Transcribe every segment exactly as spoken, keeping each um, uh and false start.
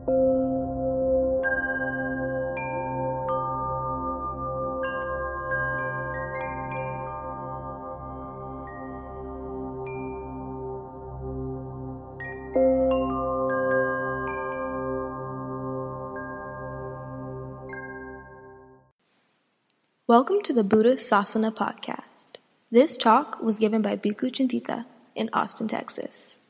Welcome to the Buddha Sasana podcast. This talk was given by Bhikkhu Chintita in Austin, Texas.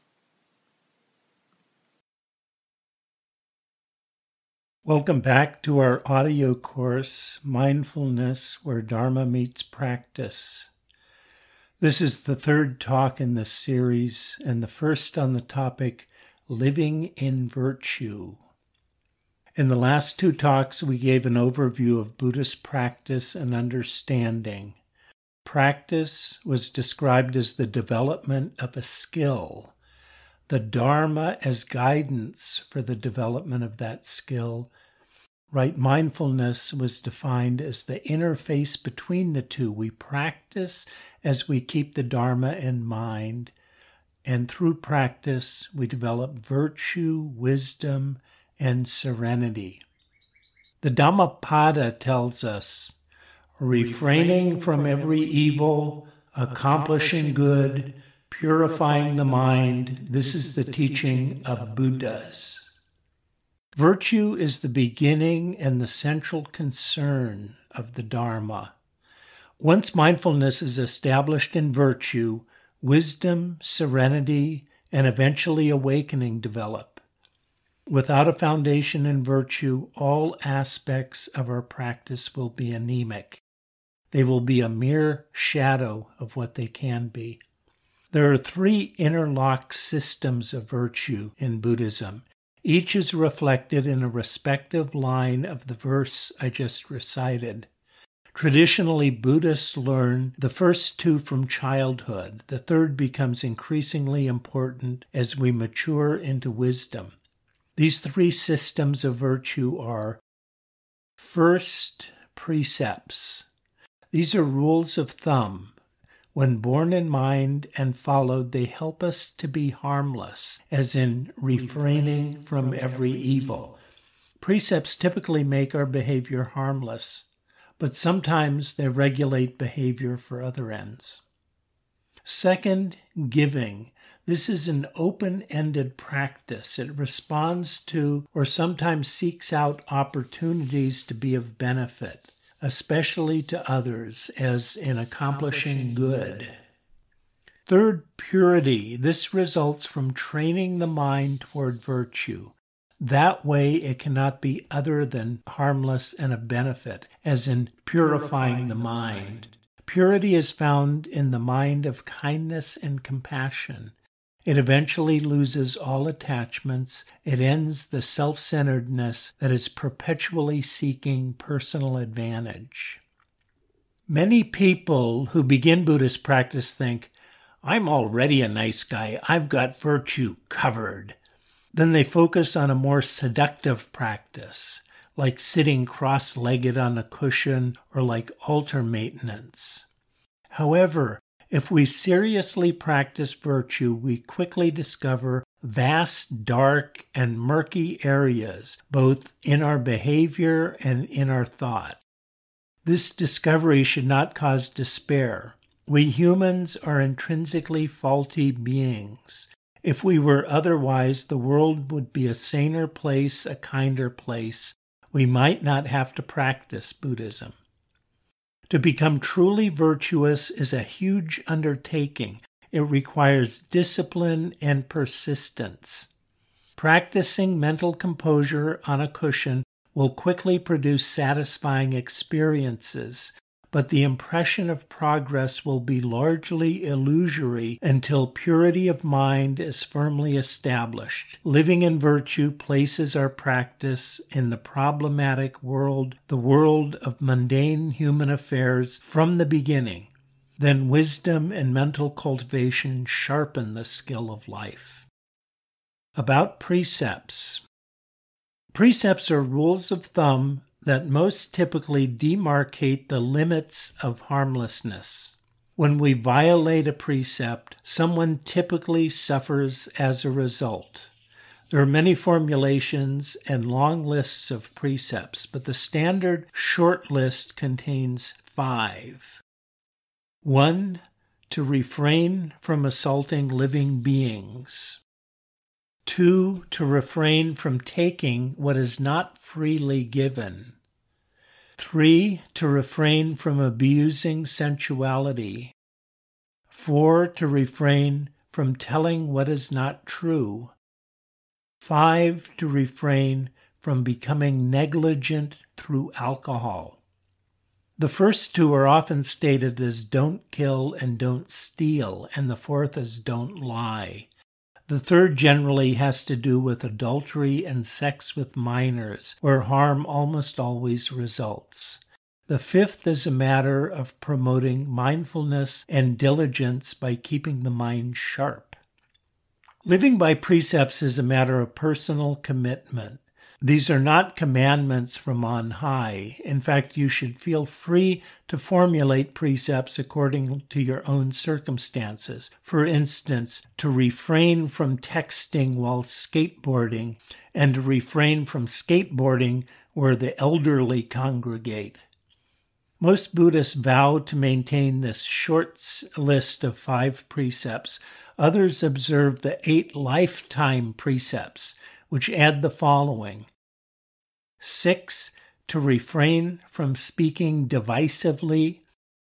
Welcome back to our audio course, Mindfulness Where Dharma Meets Practice. This is the third talk in this series, and the first on the topic, Living in Virtue. In the last two talks, we gave an overview of Buddhist practice and understanding. Practice was described as the development of a skill, the Dharma as guidance for the development of that skill. Right mindfulness was defined as the interface between the two. We practice as we keep the Dharma in mind, and through practice, we develop virtue, wisdom, and serenity. The Dhammapada tells us, refraining from every evil, accomplishing good, purifying the mind, this is the teaching of Buddhas. Virtue is the beginning and the central concern of the Dharma. Once mindfulness is established in virtue, wisdom, serenity, and eventually awakening develop. Without a foundation in virtue, all aspects of our practice will be anemic. They will be a mere shadow of what they can be. There are three interlocked systems of virtue in Buddhism. Each is reflected in a respective line of the verse I just recited. Traditionally, Buddhists learn the first two from childhood. The third becomes increasingly important as we mature into wisdom. These three systems of virtue are, first, precepts. These are rules of thumb. When borne in mind and followed, they help us to be harmless, as in refraining from every evil. Precepts typically make our behavior harmless, but sometimes they regulate behavior for other ends. Second, giving. This is an open-ended practice. It responds to or sometimes seeks out opportunities to be of benefit, especially to others, as in accomplishing good. Third, purity. This results from training the mind toward virtue. That way it cannot be other than harmless and of benefit, as in purifying the mind. Purity is found in the mind of kindness and compassion. It eventually loses all attachments. It ends the self-centeredness that is perpetually seeking personal advantage. Many people who begin Buddhist practice think, I'm already a nice guy. I've got virtue covered. Then they focus on a more seductive practice, like sitting cross-legged on a cushion or like altar maintenance. However, if we seriously practice virtue, we quickly discover vast, dark, and murky areas, both in our behavior and in our thought. This discovery should not cause despair. We humans are intrinsically faulty beings. If we were otherwise, the world would be a saner place, a kinder place. We might not have to practice Buddhism. To become truly virtuous is a huge undertaking. It requires discipline and persistence. Practicing mental composure on a cushion will quickly produce satisfying experiences, but the impression of progress will be largely illusory until purity of mind is firmly established. Living in virtue places our practice in the problematic world, the world of mundane human affairs from the beginning. Then wisdom and mental cultivation sharpen the skill of life. About precepts. Precepts are rules of thumb that most typically demarcate the limits of harmlessness. When we violate a precept, someone typically suffers as a result. There are many formulations and long lists of precepts, but the standard short list contains five. One, to refrain from assaulting living beings. Two, to refrain from taking what is not freely given. Three, to refrain from abusing sensuality. Four, to refrain from telling what is not true. Five, to refrain from becoming negligent through alcohol. The first two are often stated as don't kill and don't steal, and the fourth as don't lie. The third generally has to do with adultery and sex with minors, where harm almost always results. The fifth is a matter of promoting mindfulness and diligence by keeping the mind sharp. Living by precepts is a matter of personal commitment. These are not commandments from on high. In fact, you should feel free to formulate precepts according to your own circumstances. For instance, to refrain from texting while skateboarding and to refrain from skateboarding where the elderly congregate. Most Buddhists vow to maintain this short list of five precepts. Others observe the eight lifetime precepts, which add the following. Six, to refrain from speaking divisively.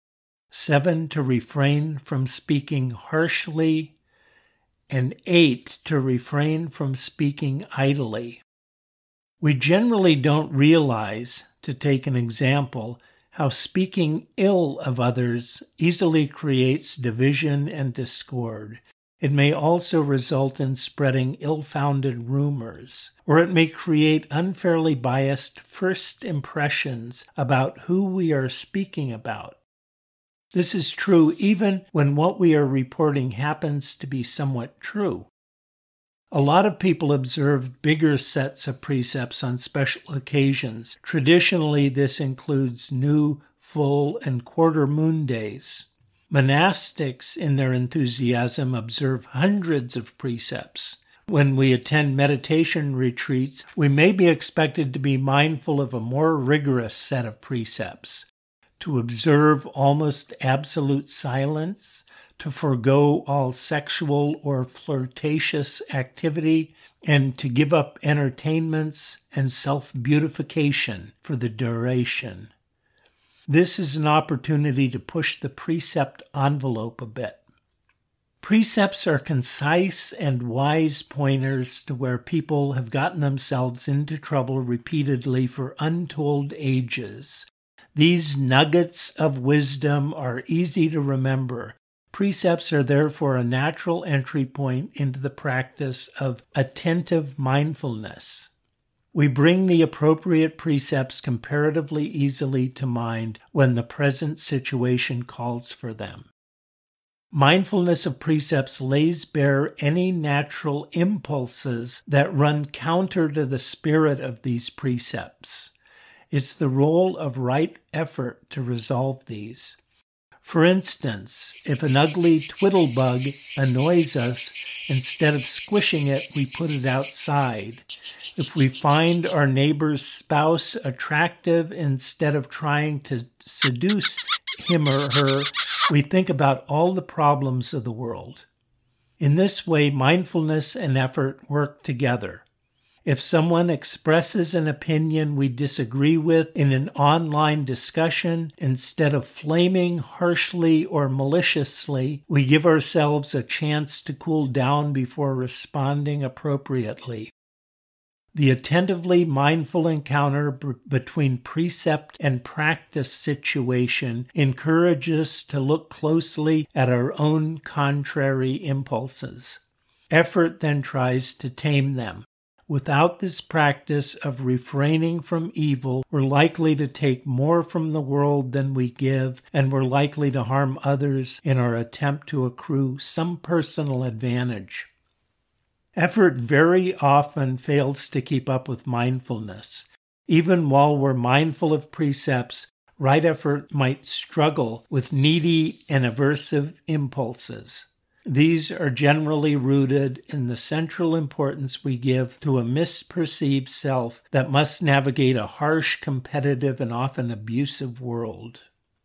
Seven, to refrain from speaking harshly. And eight, to refrain from speaking idly. We generally don't realize, to take an example, how speaking ill of others easily creates division and discord. It may also result in spreading ill-founded rumors, or it may create unfairly biased first impressions about who we are speaking about. This is true even when what we are reporting happens to be somewhat true. A lot of people observe bigger sets of precepts on special occasions. Traditionally, this includes new, full, and quarter moon days. Monastics, in their enthusiasm, observe hundreds of precepts. When we attend meditation retreats, we may be expected to be mindful of a more rigorous set of precepts, to observe almost absolute silence, to forego all sexual or flirtatious activity, and to give up entertainments and self-beautification for the duration. This is an opportunity to push the precept envelope a bit. Precepts are concise and wise pointers to where people have gotten themselves into trouble repeatedly for untold ages. These nuggets of wisdom are easy to remember. Precepts are therefore a natural entry point into the practice of attentive mindfulness. We bring the appropriate precepts comparatively easily to mind when the present situation calls for them. Mindfulness of precepts lays bare any natural impulses that run counter to the spirit of these precepts. It's the role of right effort to resolve these. For instance, if an ugly twittlebug annoys us, instead of squishing it, we put it outside. If we find our neighbor's spouse attractive, instead of trying to seduce him or her, we think about all the problems of the world. In this way, mindfulness and effort work together. If someone expresses an opinion we disagree with in an online discussion, instead of flaming harshly or maliciously, we give ourselves a chance to cool down before responding appropriately. The attentively mindful encounter b- between precept and practice situation encourages us to look closely at our own contrary impulses. Effort then tries to tame them. Without this practice of refraining from evil, we're likely to take more from the world than we give, and we're likely to harm others in our attempt to accrue some personal advantage. Effort very often fails to keep up with mindfulness. Even while we're mindful of precepts, right effort might struggle with needy and aversive impulses. These are generally rooted in the central importance we give to a misperceived self that must navigate a harsh, competitive, and often abusive world.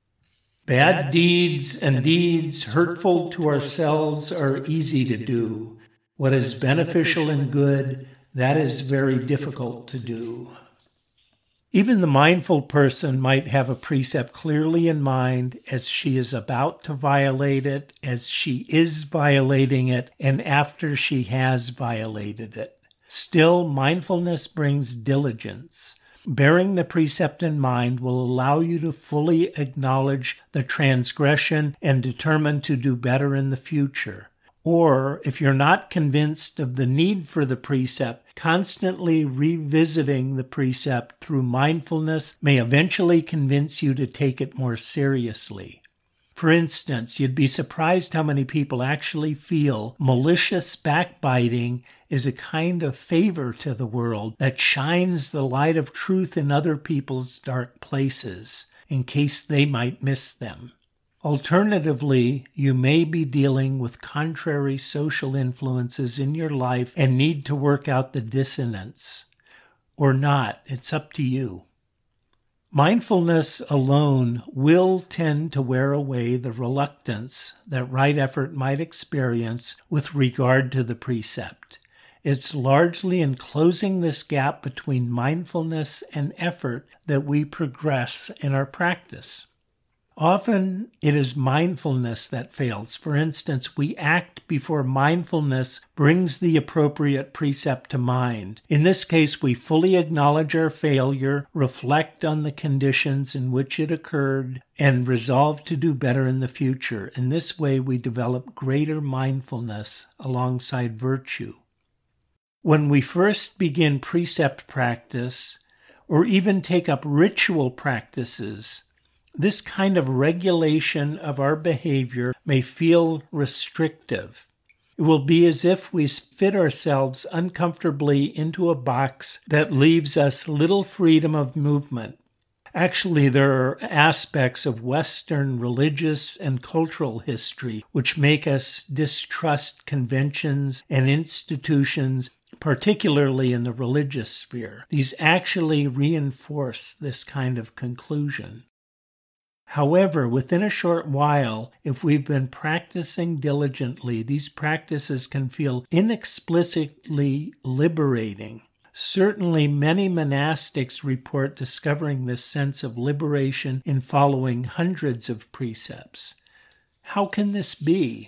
Bad deeds and deeds hurtful to ourselves are easy to do. What is beneficial and good, that is very difficult to do. Even the mindful person might have a precept clearly in mind as she is about to violate it, as she is violating it, and after she has violated it. Still, mindfulness brings diligence. Bearing the precept in mind will allow you to fully acknowledge the transgression and determine to do better in the future. Or, if you're not convinced of the need for the precept, constantly revisiting the precept through mindfulness may eventually convince you to take it more seriously. For instance, you'd be surprised how many people actually feel malicious backbiting is a kind of favor to the world that shines the light of truth in other people's dark places, in case they might miss them. Alternatively, you may be dealing with contrary social influences in your life and need to work out the dissonance. Or not, it's up to you. Mindfulness alone will tend to wear away the reluctance that right effort might experience with regard to the precept. It's largely in closing this gap between mindfulness and effort that we progress in our practice. Often it is mindfulness that fails. For instance, we act before mindfulness brings the appropriate precept to mind. In this case, we fully acknowledge our failure, reflect on the conditions in which it occurred, and resolve to do better in the future. In this way, we develop greater mindfulness alongside virtue. When we first begin precept practice, or even take up ritual practices, this kind of regulation of our behavior may feel restrictive. It will be as if we fit ourselves uncomfortably into a box that leaves us little freedom of movement. Actually, there are aspects of Western religious and cultural history which make us distrust conventions and institutions, particularly in the religious sphere. These actually reinforce this kind of conclusion. However, within a short while, if we've been practicing diligently, these practices can feel inexplicably liberating. Certainly, many monastics report discovering this sense of liberation in following hundreds of precepts. How can this be?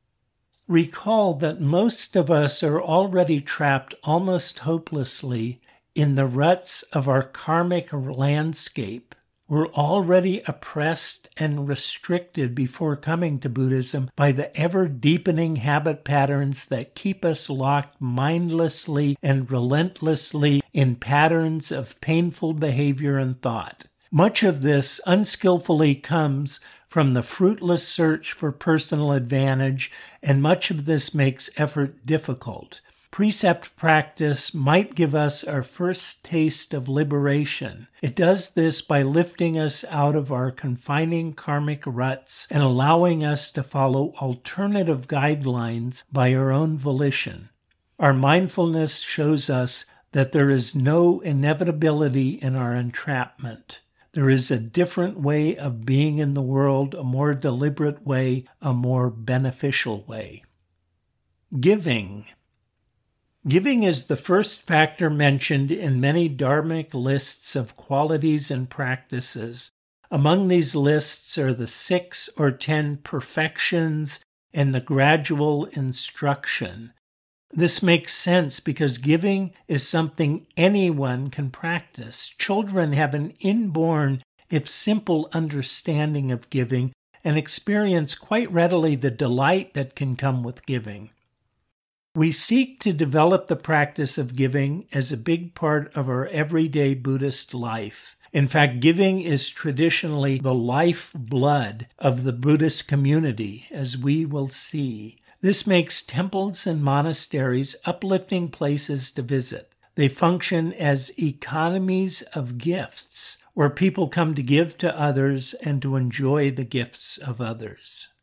Recall that most of us are already trapped almost hopelessly in the ruts of our karmic landscape. We're already oppressed and restricted before coming to Buddhism by the ever-deepening habit patterns that keep us locked mindlessly and relentlessly in patterns of painful behavior and thought. Much of this unskillfully comes from the fruitless search for personal advantage, and much of this makes effort difficult. Precept practice might give us our first taste of liberation. It does this by lifting us out of our confining karmic ruts and allowing us to follow alternative guidelines by our own volition. Our mindfulness shows us that there is no inevitability in our entrapment. There is a different way of being in the world, a more deliberate way, a more beneficial way. Giving. Giving is the first factor mentioned in many dharmic lists of qualities and practices. Among these lists are the six or ten perfections and the gradual instruction. This makes sense because giving is something anyone can practice. Children have an inborn, if simple, understanding of giving and experience quite readily the delight that can come with giving. We seek to develop the practice of giving as a big part of our everyday Buddhist life. In fact, giving is traditionally the lifeblood of the Buddhist community, as we will see. This makes temples and monasteries uplifting places to visit. They function as economies of gifts, where people come to give to others and to enjoy the gifts of others.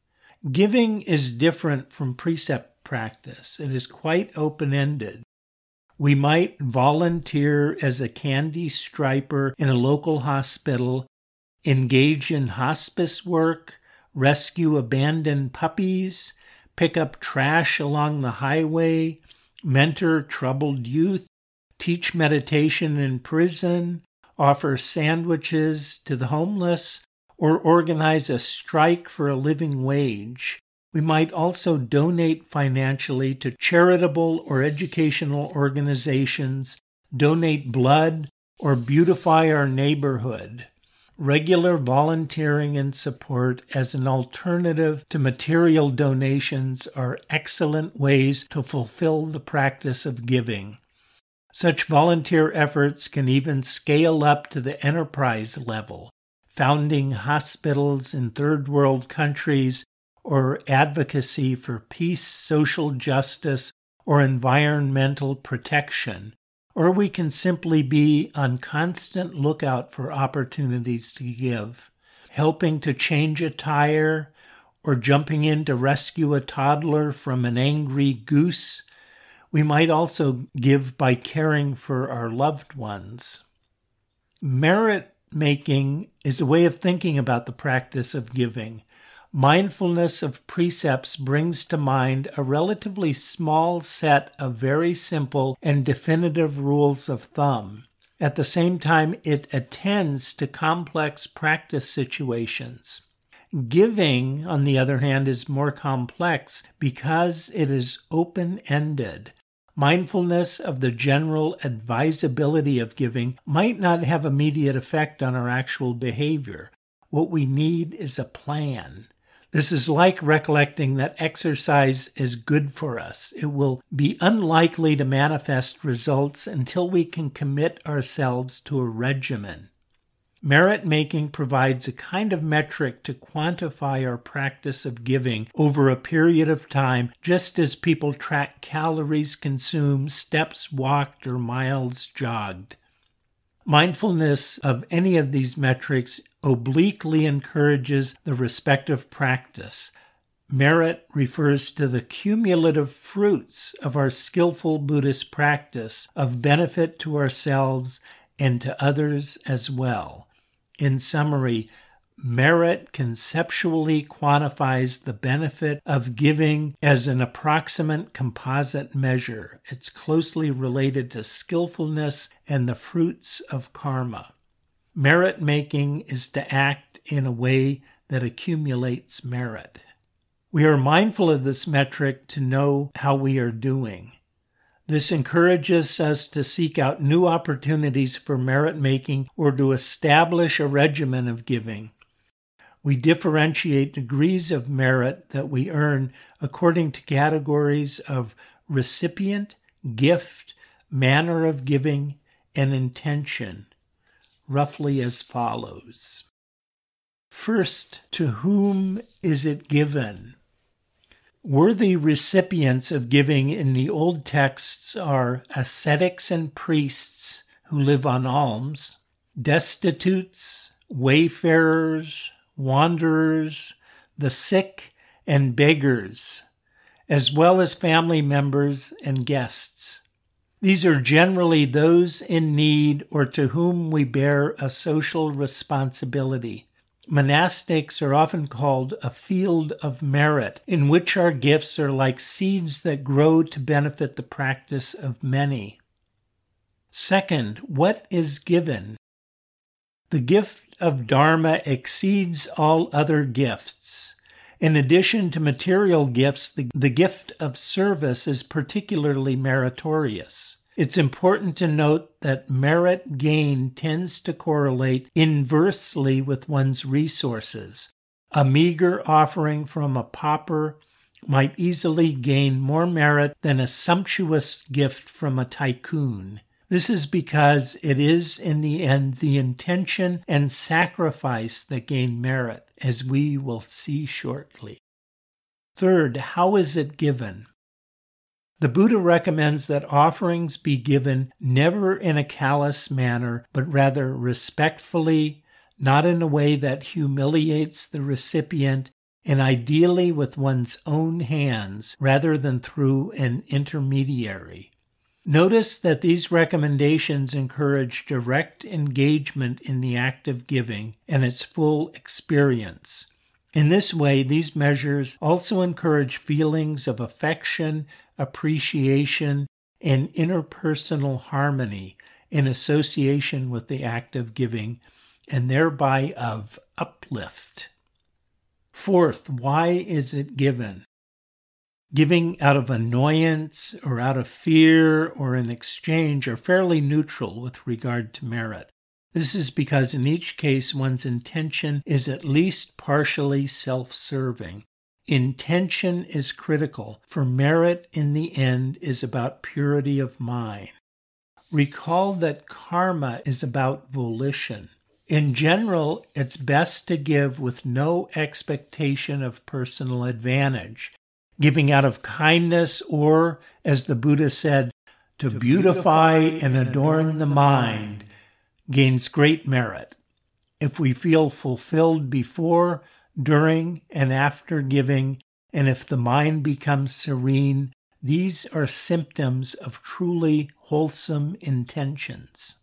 Giving is different from precept practice. It is quite open-ended. We might volunteer as a candy striper in a local hospital, engage in hospice work, rescue abandoned puppies, pick up trash along the highway, mentor troubled youth, teach meditation in prison, offer sandwiches to the homeless, or organize a strike for a living wage. We might also donate financially to charitable or educational organizations, donate blood, or beautify our neighborhood. Regular volunteering and support as an alternative to material donations are excellent ways to fulfill the practice of giving. Such volunteer efforts can even scale up to the enterprise level, founding hospitals in third world countries or advocacy for peace, social justice, or environmental protection. Or we can simply be on constant lookout for opportunities to give, helping to change a tire, or jumping in to rescue a toddler from an angry goose. We might also give by caring for our loved ones. Merit making is a way of thinking about the practice of giving. Mindfulness of precepts brings to mind a relatively small set of very simple and definitive rules of thumb. At the same time, it attends to complex practice situations. Giving, on the other hand, is more complex because it is open-ended. Mindfulness of the general advisability of giving might not have immediate effect on our actual behavior. What we need is a plan. This is like recollecting that exercise is good for us. It will be unlikely to manifest results until we can commit ourselves to a regimen. Merit making provides a kind of metric to quantify our practice of giving over a period of time, just as people track calories consumed, steps walked, or miles jogged. Mindfulness of any of these metrics obliquely encourages the respective practice. Merit refers to the cumulative fruits of our skillful Buddhist practice of benefit to ourselves and to others as well. In summary, merit conceptually quantifies the benefit of giving as an approximate composite measure. It's closely related to skillfulness and the fruits of karma. Merit making is to act in a way that accumulates merit. We are mindful of this metric to know how we are doing. This encourages us to seek out new opportunities for merit making or to establish a regimen of giving. We differentiate degrees of merit that we earn according to categories of recipient, gift, manner of giving, and intention, roughly as follows. First, to whom is it given? Worthy recipients of giving in the old texts are ascetics and priests who live on alms, destitutes, wayfarers, wanderers, the sick, and beggars, as well as family members and guests. These are generally those in need or to whom we bear a social responsibility. Monastics are often called a field of merit, in which our gifts are like seeds that grow to benefit the practice of many. Second, what is given? The gift of Dharma exceeds all other gifts. In addition to material gifts, the, the gift of service is particularly meritorious. It's important to note that merit gain tends to correlate inversely with one's resources. A meager offering from a pauper might easily gain more merit than a sumptuous gift from a tycoon. This is because it is, in the end, the intention and sacrifice that gain merit, as we will see shortly. Third, how is it given? The Buddha recommends that offerings be given never in a callous manner, but rather respectfully, not in a way that humiliates the recipient, and ideally with one's own hands rather than through an intermediary. Notice that these recommendations encourage direct engagement in the act of giving and its full experience. In this way, these measures also encourage feelings of affection, appreciation, and interpersonal harmony in association with the act of giving, and thereby of uplift. Fourth, why is it given? Giving out of annoyance or out of fear or in exchange are fairly neutral with regard to merit. This is because in each case one's intention is at least partially self-serving. Intention is critical, for merit in the end is about purity of mind. Recall that karma is about volition. In general, it's best to give with no expectation of personal advantage, giving out of kindness or, as the Buddha said, to, to beautify and adorn the mind, gains great merit. If we feel fulfilled before, during, and after giving, and if the mind becomes serene, these are symptoms of truly wholesome intentions.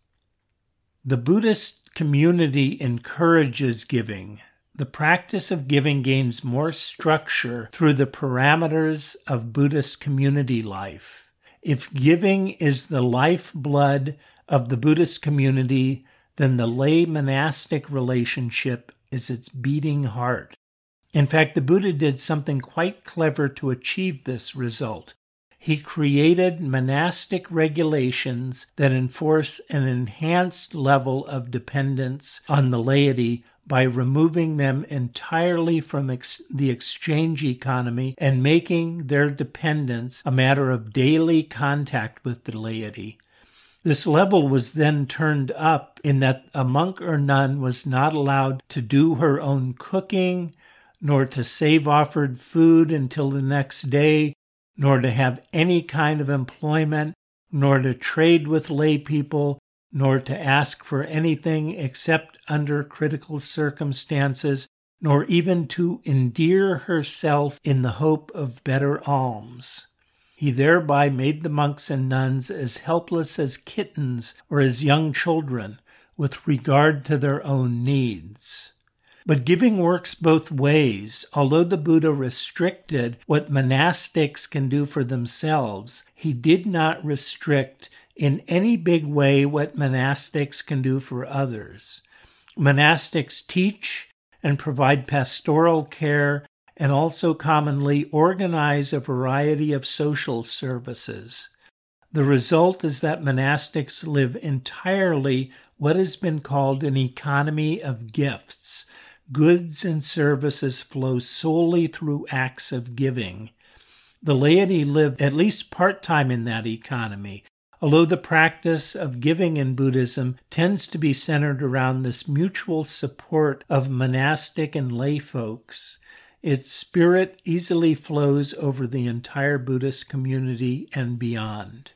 The Buddhist community encourages giving. The practice of giving gains more structure through the parameters of Buddhist community life. If giving is the lifeblood of the Buddhist community, then the lay monastic relationship is its beating heart. In fact, the Buddha did something quite clever to achieve this result. He created monastic regulations that enforce an enhanced level of dependence on the laity by removing them entirely from ex- the exchange economy and making their dependence a matter of daily contact with the laity. This level was then turned up in that a monk or nun was not allowed to do her own cooking, nor to save offered food until the next day, nor to have any kind of employment, nor to trade with lay people, nor to ask for anything except under critical circumstances, nor even to endear herself in the hope of better alms. He thereby made the monks and nuns as helpless as kittens or as young children with regard to their own needs. But giving works both ways. Although the Buddha restricted what monastics can do for themselves, he did not restrict in any big way what monastics can do for others. Monastics teach and provide pastoral care and also commonly organize a variety of social services. The result is that monastics live entirely what has been called an economy of gifts. Goods and services flow solely through acts of giving. The laity live at least part-time in that economy, although the practice of giving in Buddhism tends to be centered around this mutual support of monastic and lay folks. Its spirit easily flows over the entire Buddhist community and beyond.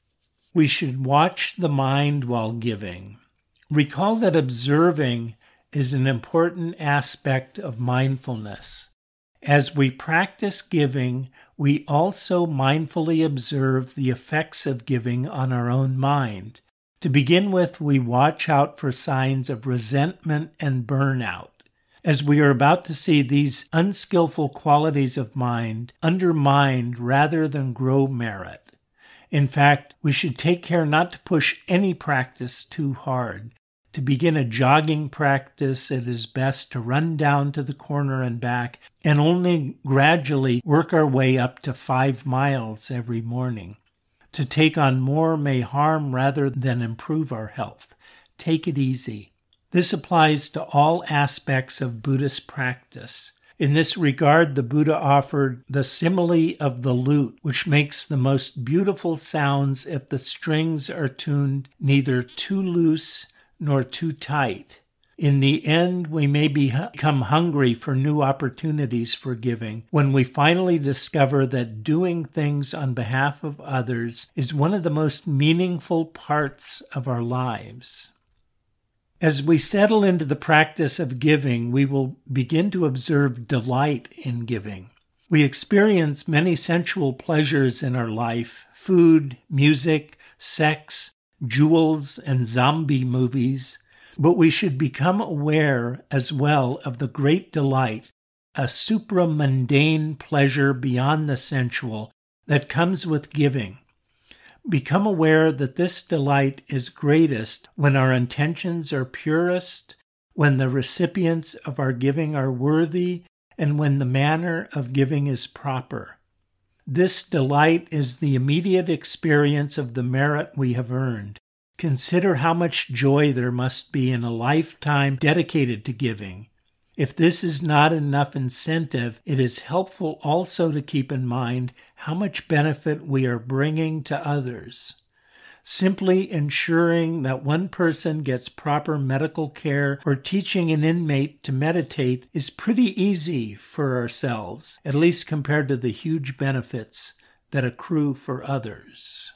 We should watch the mind while giving. Recall that observing is an important aspect of mindfulness. As we practice giving, we also mindfully observe the effects of giving on our own mind. To begin with, we watch out for signs of resentment and burnout. As we are about to see, these unskillful qualities of mind undermine rather than grow merit. In fact, we should take care not to push any practice too hard. To begin a jogging practice, it is best to run down to the corner and back and only gradually work our way up to five miles every morning. To take on more may harm rather than improve our health. Take it easy. This applies to all aspects of Buddhist practice. In this regard, the Buddha offered the simile of the lute, which makes the most beautiful sounds if the strings are tuned neither too loose nor too tight. In the end, we may become hungry for new opportunities for giving when we finally discover that doing things on behalf of others is one of the most meaningful parts of our lives. As we settle into the practice of giving, we will begin to observe delight in giving. We experience many sensual pleasures in our life: food, music, sex, jewels, and zombie movies. But we should become aware as well of the great delight, a supramundane pleasure beyond the sensual, that comes with giving. Become aware that this delight is greatest when our intentions are purest, when the recipients of our giving are worthy, and when the manner of giving is proper. This delight is the immediate experience of the merit we have earned. Consider how much joy there must be in a lifetime dedicated to giving. If this is not enough incentive, it is helpful also to keep in mind how much benefit we are bringing to others. Simply ensuring that one person gets proper medical care or teaching an inmate to meditate is pretty easy for ourselves, at least compared to the huge benefits that accrue for others.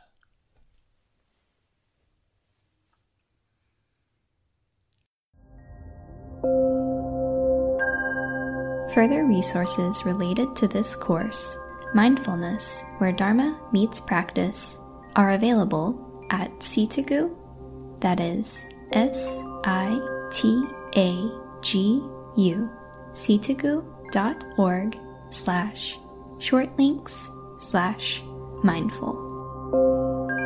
Further resources related to this course, Mindfulness, where Dharma meets practice, are available at Sitagu, that is S I T A G U, sitagu.org slash shortlinks slash mindful.